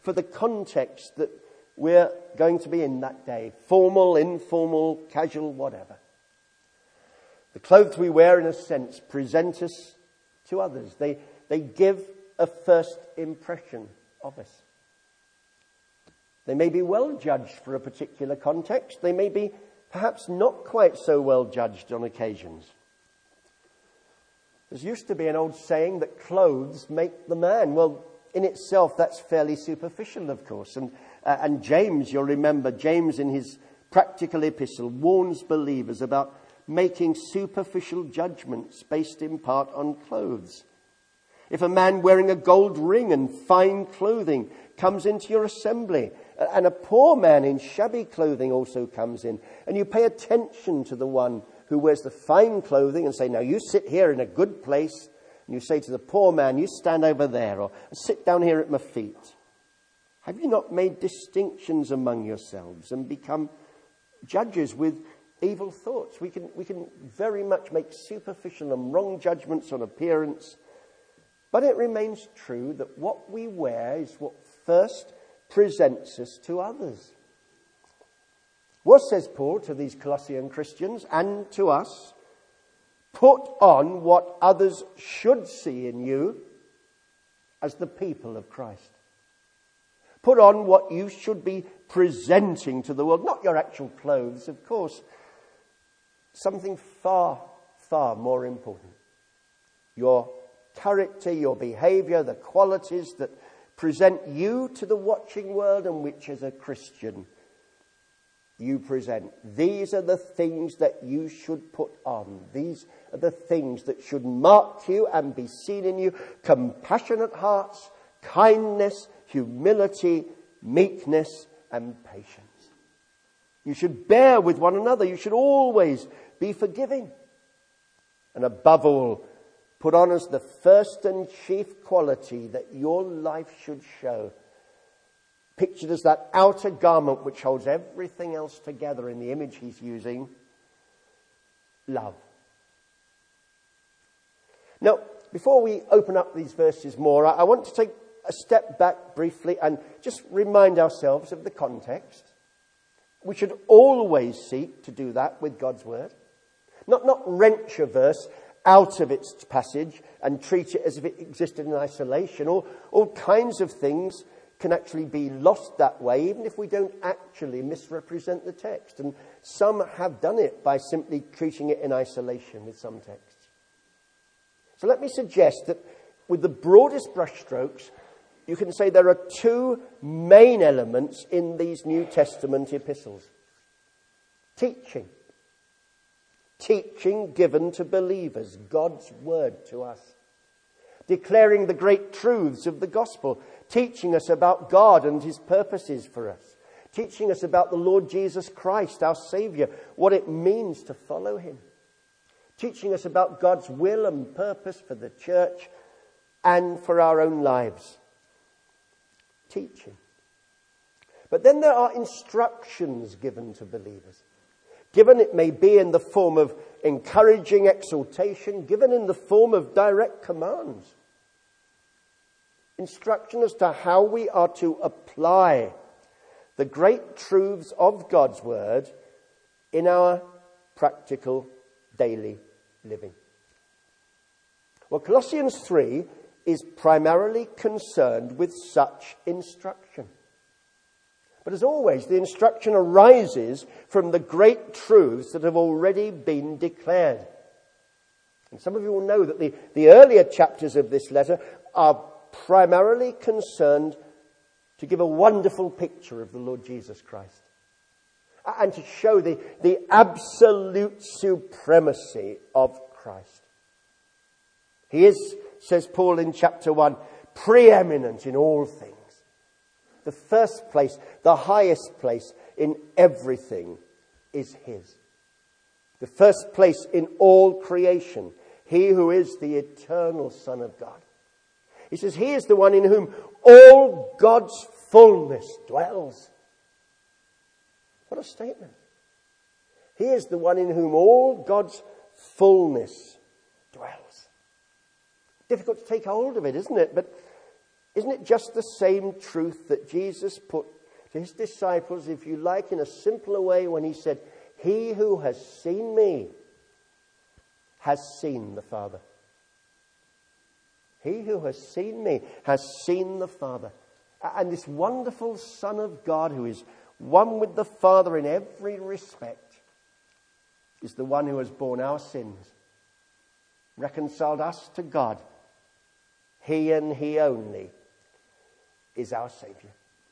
for the context that we're going to be in that day. Formal, informal, casual, whatever. The clothes we wear, in a sense, present us to others. They give a first impression of us. They may be well judged for a particular context. They may be perhaps not quite so well judged on occasions. There used to be an old saying that clothes make the man. Well, in itself, that's fairly superficial, of course. And James, you'll remember, James in his practical epistle warns believers about making superficial judgments based in part on clothes. If a man wearing a gold ring and fine clothing comes into your assembly, and a poor man in shabby clothing also comes in, and you pay attention to the one who wears the fine clothing and say, now you sit here in a good place, and you say to the poor man, you stand over there, or sit down here at my feet. Have you not made distinctions among yourselves and become judges with evil thoughts? We can very much make superficial and wrong judgments on appearance, but it remains true that what we wear is what first presents us to others. What says Paul to these Colossian Christians and to us? Put on what others should see in you as the people of Christ. Put on what you should be presenting to the world. Not your actual clothes, of course. Something far, far more important. Your character, your behavior, the qualities that present you to the watching world, and which as a Christian you present. These are the things that you should put on. These are the things that should mark you and be seen in you. Compassionate hearts, kindness, humility, meekness, and patience. You should bear with one another. You should always be forgiving. And above all, put on as the first and chief quality that your life should show, pictured as that outer garment which holds everything else together in the image he's using, love. Now, before we open up these verses more, I want to take a step back briefly and just remind ourselves of the context. We should always seek to do that with God's word. Not wrench a verse out of its passage and treat it as if it existed in isolation. All kinds of things can actually be lost that way, even if we don't actually misrepresent the text. And some have done it by simply treating it in isolation with some texts. So let me suggest that with the broadest brushstrokes, you can say there are two main elements in these New Testament epistles. Teaching. Teaching given to believers, God's word to us. Declaring the great truths of the gospel. Teaching us about God and his purposes for us. Teaching us about the Lord Jesus Christ, our Saviour, what it means to follow him. Teaching us about God's will and purpose for the church and for our own lives. Teaching. But then there are instructions given to believers. Given, it may be, in the form of encouraging exhortation, given in the form of direct commands. Instruction as to how we are to apply the great truths of God's word in our practical daily living. Well, Colossians 3 is primarily concerned with such instruction. But as always, the instruction arises from the great truths that have already been declared. And some of you will know that the earlier chapters of this letter are primarily concerned to give a wonderful picture of the Lord Jesus Christ. And to show the absolute supremacy of Christ. He is, says Paul in chapter 1, preeminent in all things. The first place, the highest place in everything is his. The first place in all creation. He who is the eternal Son of God. He says he is the one in whom all God's fullness dwells. What a statement. He is the one in whom all God's fullness dwells. Difficult to take hold of it, isn't it? But Isn't it just the same truth that Jesus put to his disciples, if you like, in a simpler way when he said, "He who has seen me has seen the Father." He who has seen me has seen the Father. And this wonderful Son of God, who is one with the Father in every respect, is the one who has borne our sins, reconciled us to God. He and he only is our Saviour.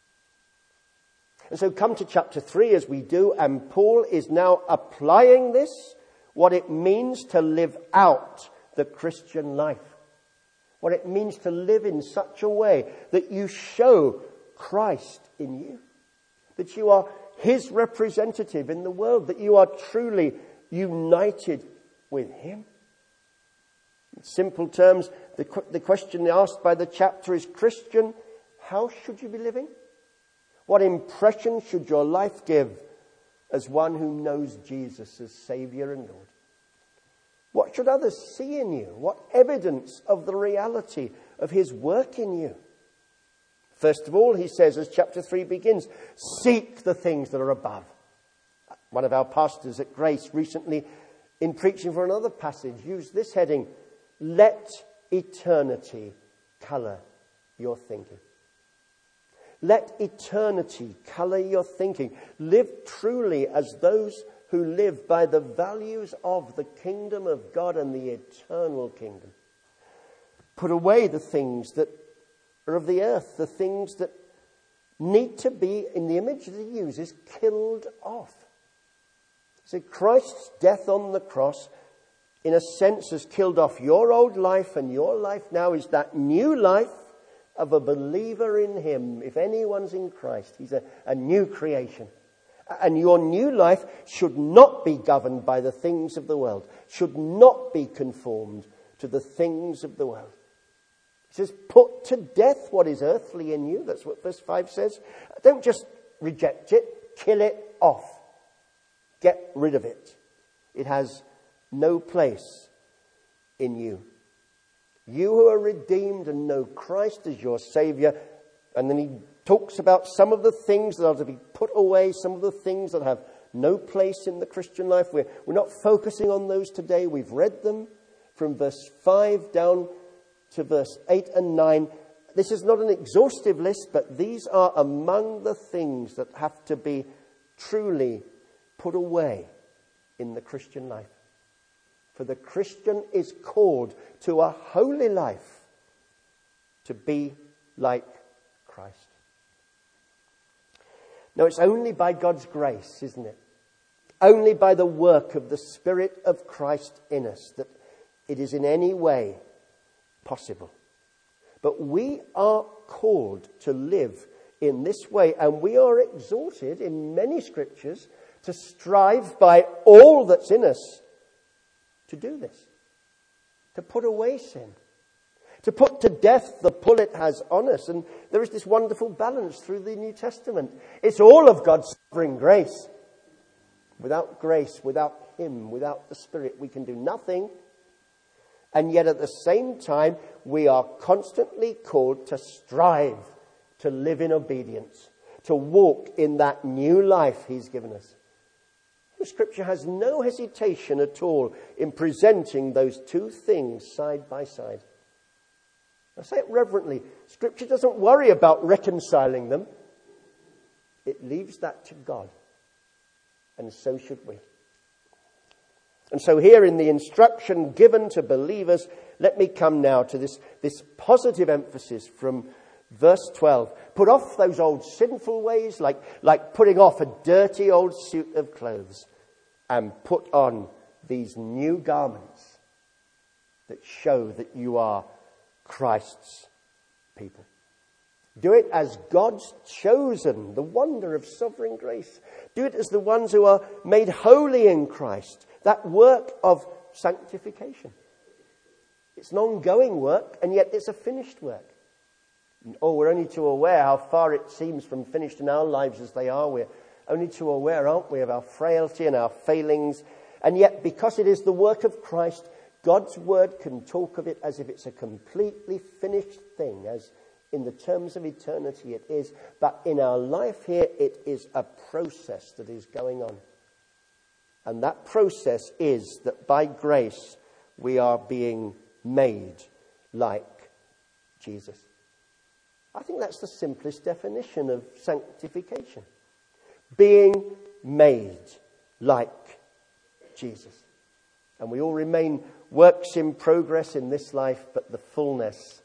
And so come to chapter 3 as we do, and Paul is now applying this, what it means to live out the Christian life. What it means to live in such a way that you show Christ in you. That you are his representative in the world. That you are truly united with him. In simple terms, the question asked by the chapter is, Christian, how should you be living? What impression should your life give as one who knows Jesus as Saviour and Lord? What should others see in you? What evidence of the reality of his work in you? First of all, he says, as chapter 3 begins, seek the things that are above. One of our pastors at Grace recently, in preaching for another passage, used this heading, let eternity colour your thinking. Let eternity colour your thinking. Live truly as those who live by the values of the kingdom of God and the eternal kingdom. Put away the things that are of the earth, the things that need to be, in the image that he uses, killed off. So Christ's death on the cross, in a sense, has killed off your old life, and your life now is that new life of a believer in him. If anyone's in Christ, he's a new creation. And your new life should not be governed by the things of the world, should not be conformed to the things of the world. He says, put to death what is earthly in you. That's what verse 5 says. Don't just reject it, kill it off. Get rid of it. It has no place in you. You who are redeemed and know Christ as your Saviour. And then he talks about some of the things that are to be put away, some of the things that have no place in the Christian life. We're not focusing on those today. We've read them from verse 5 down to verse 8 and 9. This is not an exhaustive list, but these are among the things that have to be truly put away in the Christian life. For the Christian is called to a holy life, to be like Christ. Now, it's only by God's grace, isn't it? Only by the work of the Spirit of Christ in us that it is in any way possible. But we are called to live in this way, and we are exhorted in many scriptures to strive by all that's in us to do this, to put away sin, to put to death the pull it has on us. And there is this wonderful balance through the New Testament. It's all of God's sovereign grace. Without grace, without him, without the Spirit, we can do nothing. And yet at the same time, we are constantly called to strive to live in obedience, to walk in that new life he's given us. The Scripture has no hesitation at all in presenting those two things side by side. I say it reverently. Scripture doesn't worry about reconciling them. It leaves that to God. And so should we. And so here in the instruction given to believers, let me come now to this positive emphasis from verse 12. Put off those old sinful ways, like putting off a dirty old suit of clothes, and put on these new garments that show that you are Christ's people. Do it as God's chosen, the wonder of sovereign grace. Do it as the ones who are made holy in Christ. That work of sanctification. It's an ongoing work, and yet it's a finished work. Oh, we're only too aware how far it seems from finished in our lives as they are. We're only too aware, aren't we, of our frailty and our failings. And yet, because it is the work of Christ, God's word can talk of it as if it's a completely finished thing, as In the terms of eternity, it is. But in our life here, it is a process that is going on. And that process is that by grace, we are being made like Jesus. I think that's the simplest definition of sanctification. Being made like Jesus. And we all remain works in progress in this life, but the fullness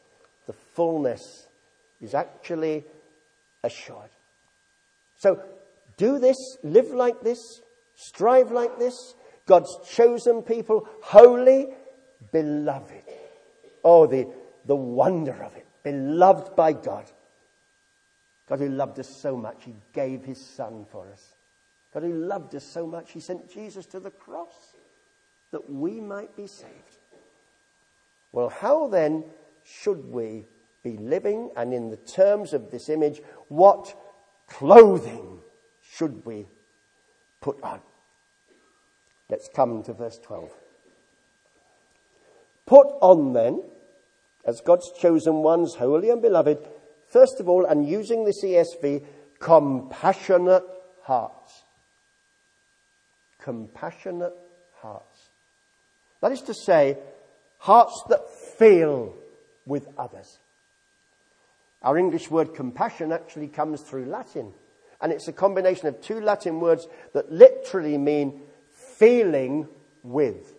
is actually assured. So do this, live like this, strive like this. God's chosen people, holy, beloved. Oh, the wonder of it. Beloved by God. God who loved us so much, he gave his Son for us. God who loved us so much, he sent Jesus to the cross that we might be saved. Well, how then should we be living? And in the terms of this image, what clothing should we put on? Let's come to verse 12. Put on then, as God's chosen ones, holy and beloved, first of all, and using this ESV, compassionate hearts. Compassionate hearts. That is to say, hearts that feel with others. Our English word compassion actually comes through Latin. And it's a combination of two Latin words that literally mean feeling with.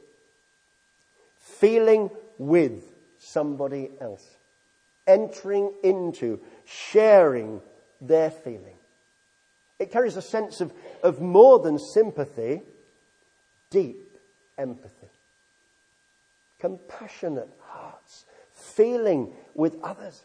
Feeling with somebody else. Entering into, sharing their feeling. It carries a sense of more than sympathy, deep empathy. Compassionate hearts, feeling with others.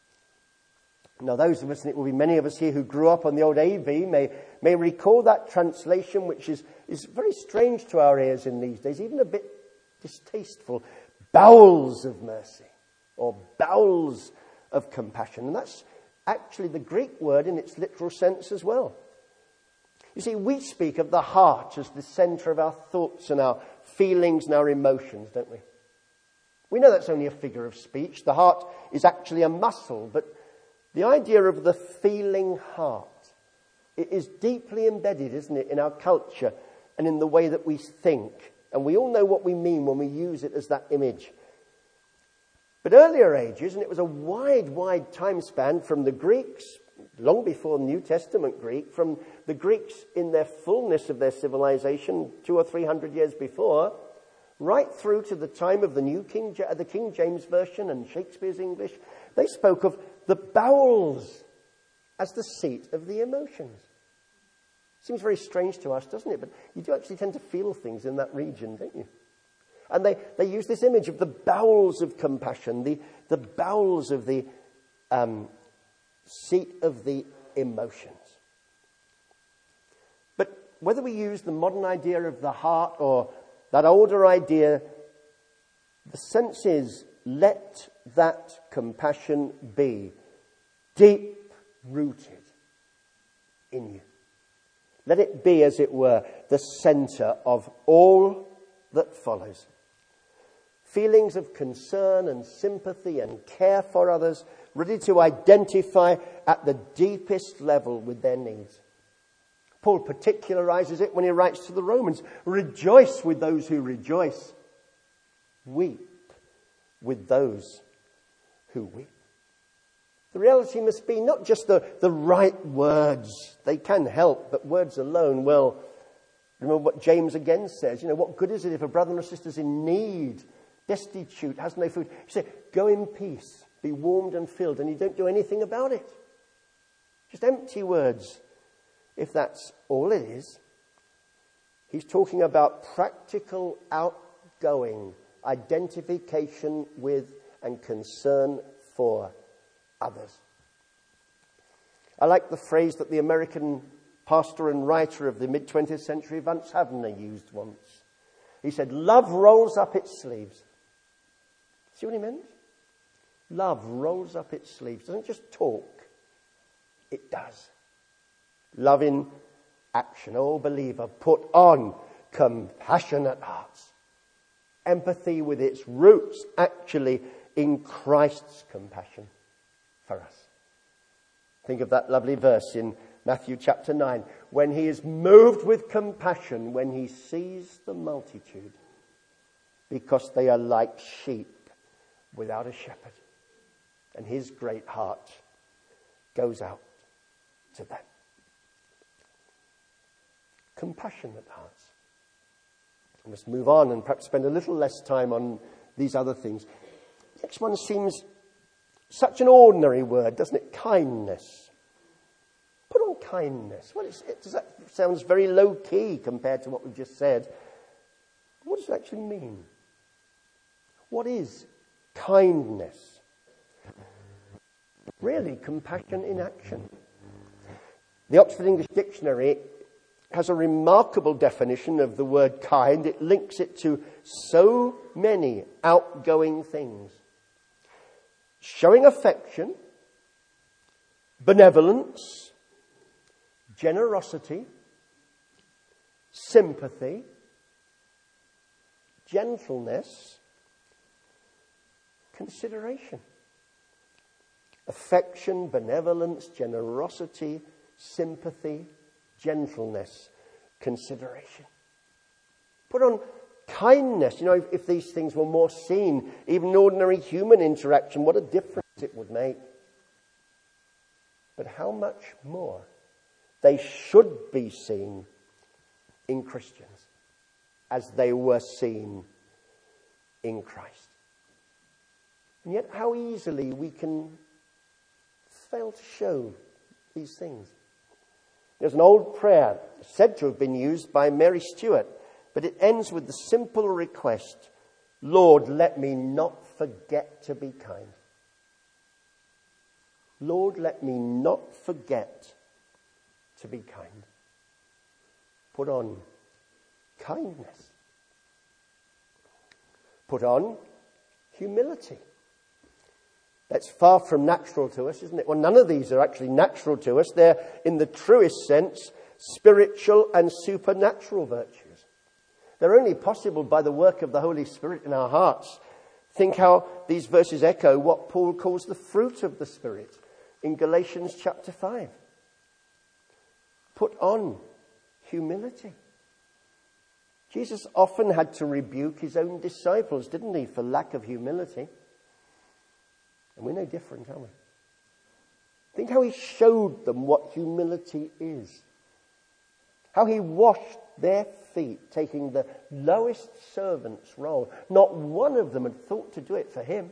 Now those of us, and it will be many of us here who grew up on the old AV, may recall that translation, which is very strange to our ears in these days, even a bit distasteful. Bowels of mercy, or bowels of compassion. And that's actually the Greek word in its literal sense as well. You see, we speak of the heart as the centre of our thoughts and our feelings and our emotions, don't we? We know that's only a figure of speech. The heart is actually a muscle, but the idea of the feeling heart, it is deeply embedded, isn't it, in our culture and in the way that we think. And we all know what we mean when we use it as that image. But earlier ages, and it was a wide time span from the Greeks, long before New Testament Greek, from the Greeks in their fullness of their civilization 200 or 300 years before, right through to the time of the King James Version and Shakespeare's English, they spoke of the bowels as the seat of the emotions. Seems very strange to us, doesn't it? But you do actually tend to feel things in that region, don't you? And they use this image of the bowels of compassion, the bowels of the seat of the emotions. But whether we use the modern idea of the heart or that older idea, the sense is, let that compassion be deep-rooted in you. Let it be, as it were, the centre of all that follows. Feelings of concern and sympathy and care for others, ready to identify at the deepest level with their needs. Paul particularizes it when he writes to the Romans, rejoice with those who rejoice. Weep with those who weep. The reality must be not just the right words. They can help, but words alone, well, remember what James again says. What good is it if a brother or sister's in need, destitute, has no food? He said, go in peace, be warmed and filled, and you don't do anything about it. Just empty words, if that's all it is. He's talking about practical, outgoing identification with and concern for others. I like the phrase that the American pastor and writer of the mid-20th century, Vance Havner, used once. He said, love rolls up its sleeves. See what he meant? Love rolls up its sleeves. It doesn't just talk. It does. Love in action. Oh, believer, put on compassionate hearts. Empathy with its roots actually in Christ's compassion. for us. Think of that lovely verse in Matthew chapter 9. When he is moved with compassion, when he sees the multitude, because they are like sheep without a shepherd. And his great heart goes out to them. Compassionate hearts. I must move on and perhaps spend a little less time on these other things. The next one seems such an ordinary word, doesn't it? Kindness. Put on kindness. That sounds very low key compared to what we've just said. What does it actually mean? What is kindness? Really, compassion in action. The Oxford English Dictionary has a remarkable definition of the word kind. It links it to so many outgoing things. Showing affection, benevolence, generosity, sympathy, gentleness, consideration. Affection, benevolence, generosity, sympathy, gentleness, consideration. Put on kindness. You know, if these things were more seen, even ordinary human interaction, what a difference it would make. But how much more they should be seen in Christians as they were seen in Christ. And yet how easily we can fail to show these things. There's an old prayer said to have been used by Mary Stuart, but it ends with the simple request, Lord, let me not forget to be kind. Lord, let me not forget to be kind. Put on kindness. Put on humility. That's far from natural to us, isn't it? Well, none of these are actually natural to us. They're, in the truest sense, spiritual and supernatural virtues. They're only possible by the work of the Holy Spirit in our hearts. Think how these verses echo what Paul calls the fruit of the Spirit in Galatians chapter 5. Put on humility. Jesus often had to rebuke his own disciples, didn't he, for lack of humility. And we're no different, are we? Think how he showed them what humility is. How he washed their feet, taking the lowest servant's role. Not one of them had thought to do it for him.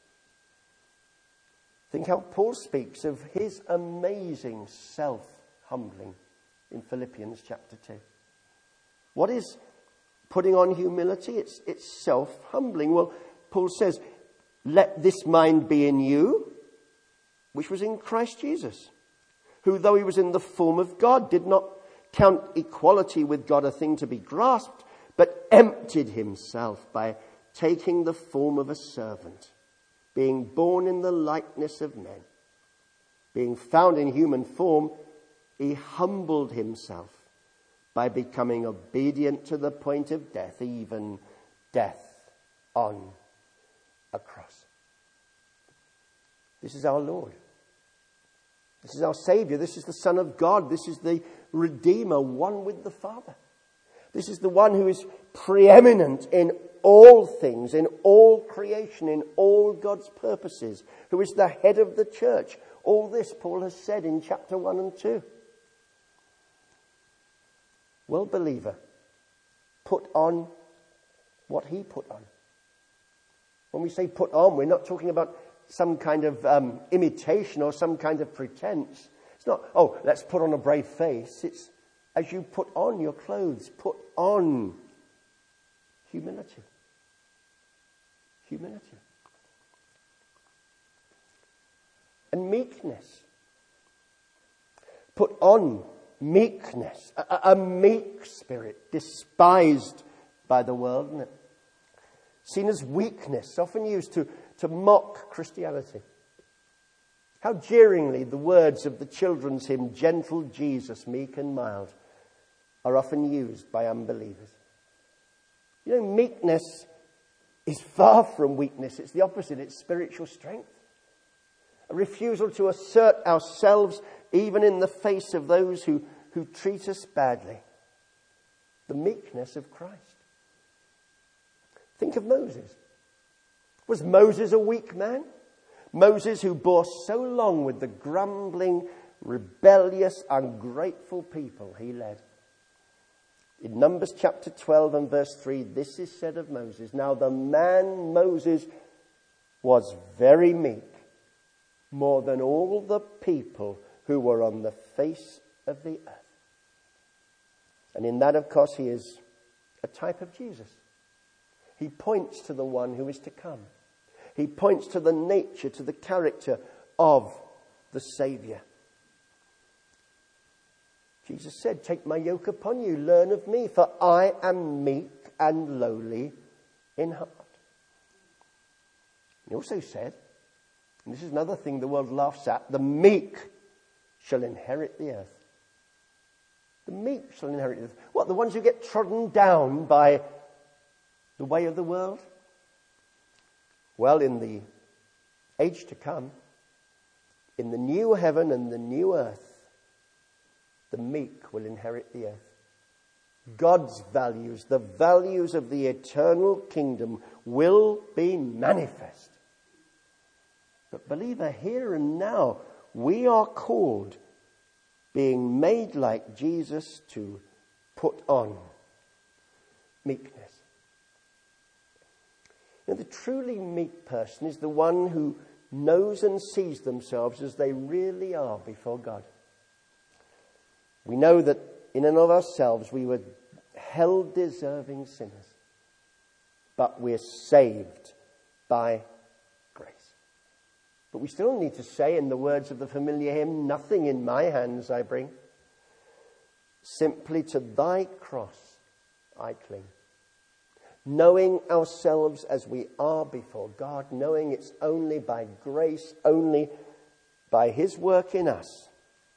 Think how Paul speaks of his amazing self-humbling in Philippians chapter 2. What is putting on humility? It's self-humbling. Well, Paul says, let this mind be in you, which was in Christ Jesus, who, though he was in the form of God, did not count equality with God a thing to be grasped, but emptied himself by taking the form of a servant, being born in the likeness of men. Being found in human form, he humbled himself by becoming obedient to the point of death, even death on a cross. This is our Lord. This is our Savior. This is the Son of God. This is the Redeemer, one with the Father. This is the one who is preeminent in all things, in all creation, in all God's purposes, who is the head of the church. All this Paul has said in chapter 1 and 2. Well, believer, put on what he put on. When we say put on, we're not talking about some kind of imitation or some kind of pretense. It's not, oh, let's put on a brave face. It's as you put on your clothes, put on humility. Humility. And meekness. Put on meekness. A meek spirit, despised by the world, isn't it? Seen as weakness, often used to mock Christianity. How jeeringly the words of the children's hymn, Gentle Jesus, meek and mild, are often used by unbelievers. You know, meekness is far from weakness. It's the opposite. It's spiritual strength. A refusal to assert ourselves even in the face of those who treat us badly. The meekness of Christ. Think of Moses. Was Moses a weak man? Moses, who bore so long with the grumbling, rebellious, ungrateful people he led. In Numbers chapter 12 and verse 3, this is said of Moses. Now the man Moses was very meek, more than all the people who were on the face of the earth. And in that, of course, he is a type of Jesus. He points to the one who is to come. He points to the nature, to the character of the Saviour. Jesus said, take my yoke upon you, learn of me, for I am meek and lowly in heart. He also said, and this is another thing the world laughs at, the meek shall inherit the earth. The meek shall inherit the earth. What, the ones who get trodden down by the way of the world? Well, in the age to come, in the new heaven and the new earth, the meek will inherit the earth. God's values, the values of the eternal kingdom, will be manifest. But believer, here and now, we are called, being made like Jesus, to put on meekness. Now, the truly meek person is the one who knows and sees themselves as they really are before God. We know that in and of ourselves we were hell-deserving sinners, but we're saved by grace. But we still need to say, in the words of the familiar hymn, nothing in my hands I bring. Simply to thy cross I cling. Knowing ourselves as we are before God, knowing it's only by grace, only by his work in us,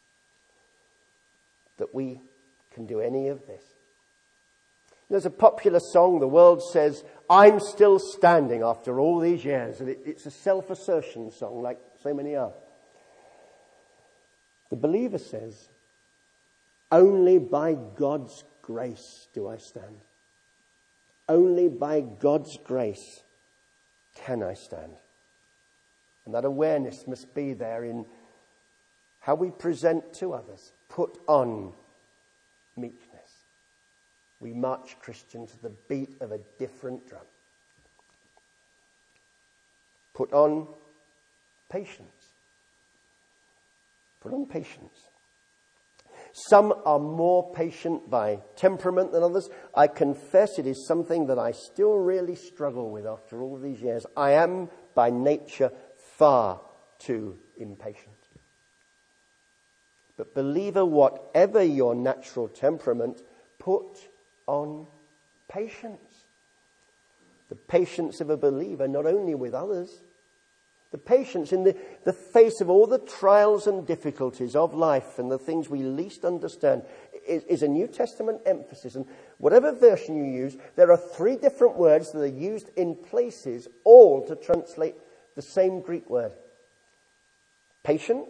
that we can do any of this. There's a popular song, the world says, I'm still standing after all these years. And it's a self-assertion song, like so many are. The believer says, only by God's grace do I stand. Only by God's grace can I stand. And that awareness must be there in how we present to others. Put on meekness. We march, Christian, to the beat of a different drum. Put on patience. Put on patience. Some are more patient by temperament than others. I confess it is something that I still really struggle with after all these years. I am by nature far too impatient. But believer, whatever your natural temperament, put on patience. The patience of a believer, not only with others, the patience in the face of all the trials and difficulties of life and the things we least understand is a New Testament emphasis. And whatever version you use, there are 3 different words that are used in places, all to translate the same Greek word. Patience,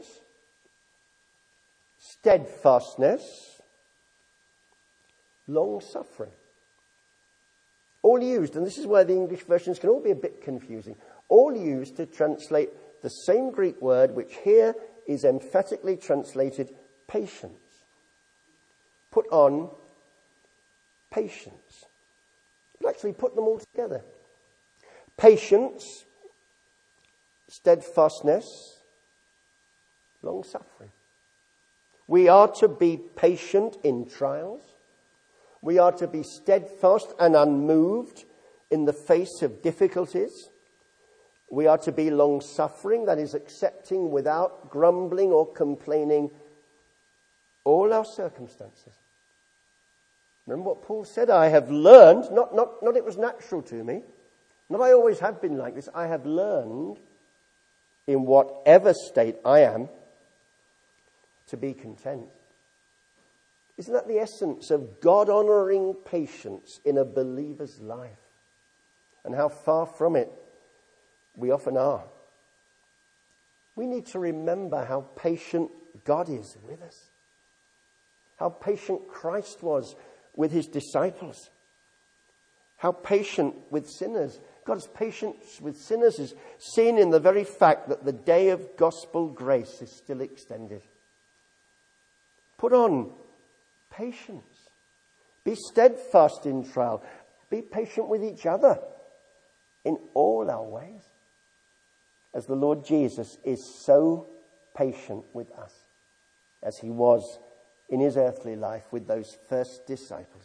steadfastness, long-suffering. All used, and this is where the English versions can all be a bit confusing, all used to translate the same Greek word, which here is emphatically translated patience. Put on patience. But actually put them all together. Patience, steadfastness, long-suffering. We are to be patient in trials. We are to be steadfast and unmoved in the face of difficulties. We are to be long-suffering, that is, accepting without grumbling or complaining all our circumstances. Remember what Paul said? I have learned, not it was natural to me, not I always have been like this, I have learned in whatever state I am to be content. Isn't that the essence of God-honoring patience in a believer's life? And how far from it we often are. we need to remember how patient God is with us. How patient Christ was with his disciples. How patient with sinners. God's patience with sinners is seen in the very fact that the day of gospel grace is still extended. Put on patience. Be steadfast in trial. Be patient with each other in all our ways, as the Lord Jesus is so patient with us as he was in his earthly life with those first disciples.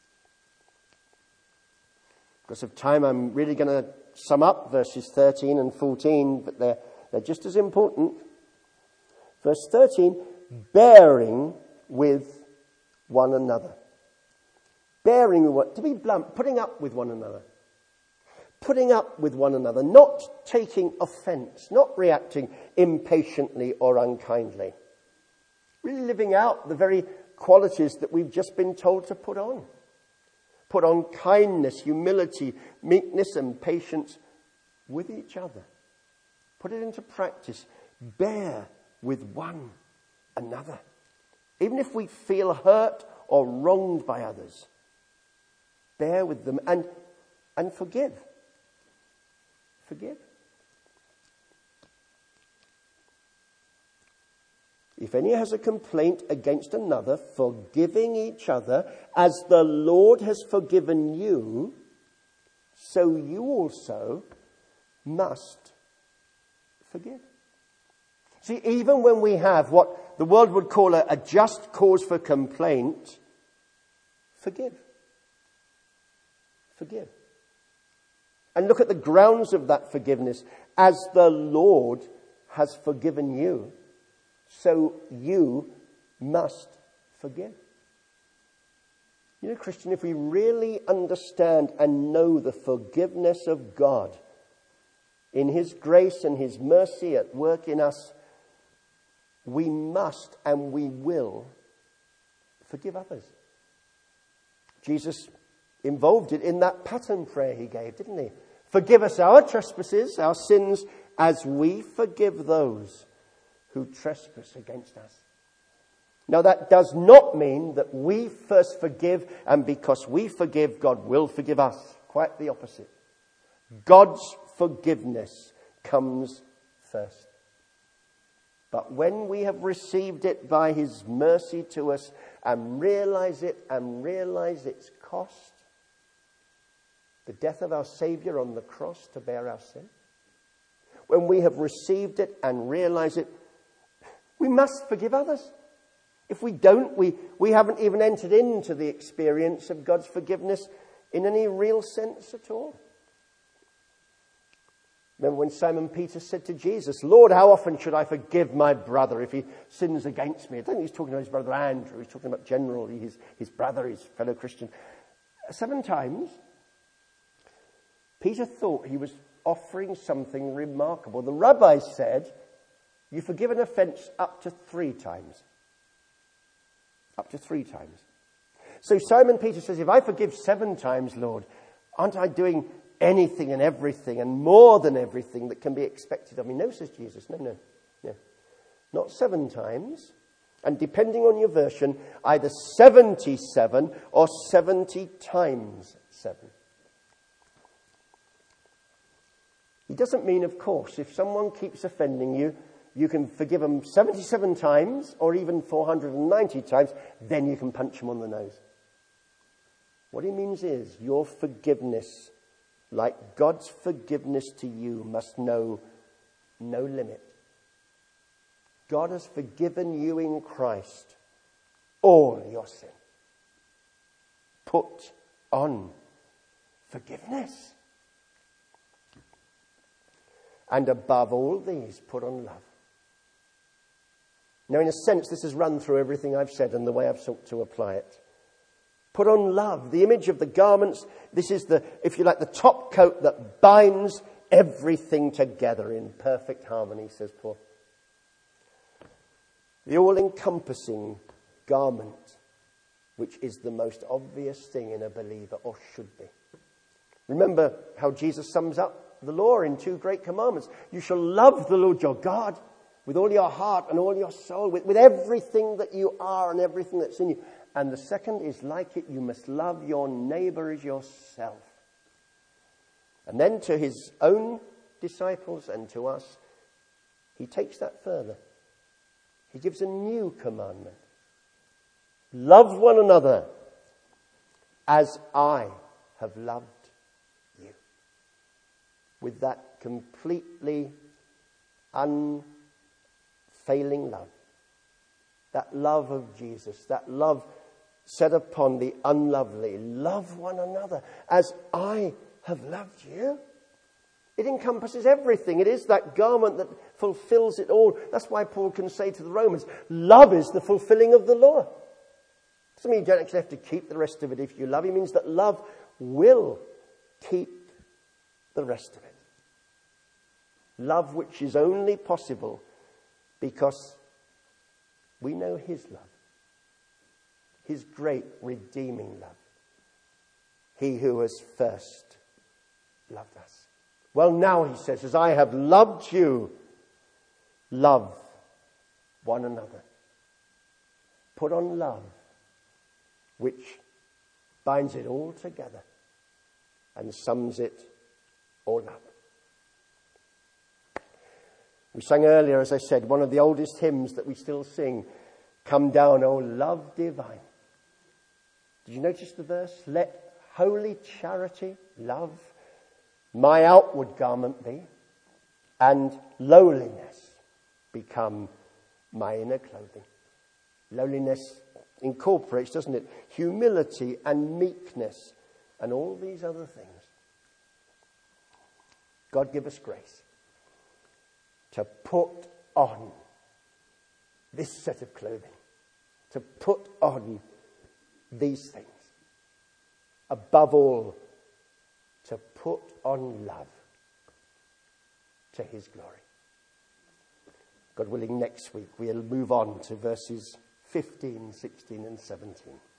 Because of time, I'm really going to sum up verses 13 and 14, but they're just as important. Verse 13, bearing with one another. Bearing with to be blunt, putting up with one another. Putting up with one another, not taking offense, not reacting impatiently or unkindly. Really living out the very qualities that we've just been told to put on. Put on kindness, humility, meekness and patience with each other. Put it into practice. Bear with one another. Even if we feel hurt or wronged by others, bear with them and forgive. Forgive. If any has a complaint against another, forgiving each other, as the Lord has forgiven you, so you also must forgive. See, even when we have what the world would call a just cause for complaint, forgive. Forgive. And look at the grounds of that forgiveness. As the Lord has forgiven you, so you must forgive. You know, Christian, if we really understand and know the forgiveness of God in his grace and his mercy at work in us, we must and we will forgive others. Jesus involved it in that pattern prayer he gave, didn't he? Forgive us our trespasses, our sins, as we forgive those who trespass against us. Now, that does not mean that we first forgive, and because we forgive, God will forgive us. Quite the opposite. God's forgiveness comes first. But when we have received it by his mercy to us and realize its cost, the death of our Saviour on the cross to bear our sin, when we have received it and realize it, we must forgive others. If we don't, we haven't even entered into the experience of God's forgiveness in any real sense at all. Remember when Simon Peter said to Jesus, Lord, how often should I forgive my brother if he sins against me? I don't think he's talking about his brother Andrew. He's talking about generally his brother, his fellow Christian. 7 times, Peter thought he was offering something remarkable. The rabbi said, you forgive an offence up to 3 times. Up to 3 times. So Simon Peter says, if I forgive 7 times, Lord, aren't I doing anything and everything and more than everything that can be expected of me? No, says Jesus. No. Not 7 times. And depending on your version, either 77 or 70 times 7. It doesn't mean, of course, if someone keeps offending you, you can forgive them 77 times or even 490 times, then you can punch them on the nose. What he means is your forgiveness, like God's forgiveness to you, must know no limit. God has forgiven you in Christ all your sin. Put on forgiveness. And above all these, put on love. Now, in a sense, this has run through everything I've said and the way I've sought to apply it. Put on love, the image of the garments. This is the, if you like, the top coat that binds everything together in perfect harmony, says Paul. The all-encompassing garment, which is the most obvious thing in a believer, or should be. Remember how Jesus sums up the law in 2 great commandments. You shall love the Lord your God with all your heart and all your soul, with everything that you are and everything that's in you. And the second is like it, you must love your neighbor as yourself. And then to his own disciples and to us, he takes that further. He gives a new commandment. Love one another as I have loved you. With that completely unfailing love. That love of Jesus. That love set upon the unlovely. Love one another as I have loved you. It encompasses everything. It is that garment that fulfills it all. That's why Paul can say to the Romans, love is the fulfilling of the law. Doesn't mean you don't actually have to keep the rest of it if you love. It means that love will keep the rest of it. Love which is only possible because we know his love. His great redeeming love. He who has first loved us. Well, now, he says, as I have loved you, love one another. Put on love, which binds it all together and sums it all up. We sang earlier, as I said, one of the oldest hymns that we still sing, Come Down, O Love Divine. Did you notice the verse? Let holy charity, love, my outward garment be, and lowliness become my inner clothing. Lowliness incorporates, doesn't it, humility and meekness and all these other things. God give us grace to put on this set of clothing, to put on these things. Above all, to put on love to his glory. God willing, next week we'll move on to verses 15, 16 and 17.